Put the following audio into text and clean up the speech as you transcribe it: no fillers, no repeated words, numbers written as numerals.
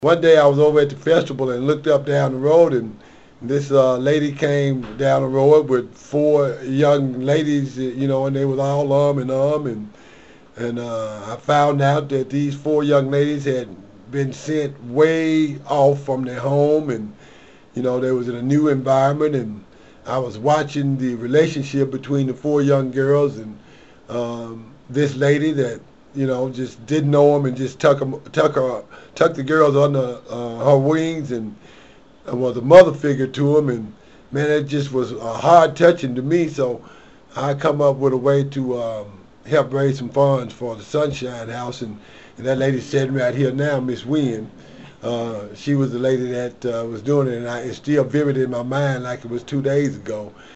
One day I was over at the festival and looked up down the road, and this lady came down the road with four young ladies, and they was all and I found out that these four young ladies had been sent way off from their home, and they was in a new environment, and I was watching the relationship between the four young girls and this lady that just didn't know them and just tuck the girls under her wings and was a mother figure to them, and man, it just was hard touching to me. So I come up with a way to help raise some funds for the Sunshine House, and that lady sitting right here now, Miss Wynn. She was the lady that was doing it, and it's still vivid in my mind like it was 2 days ago.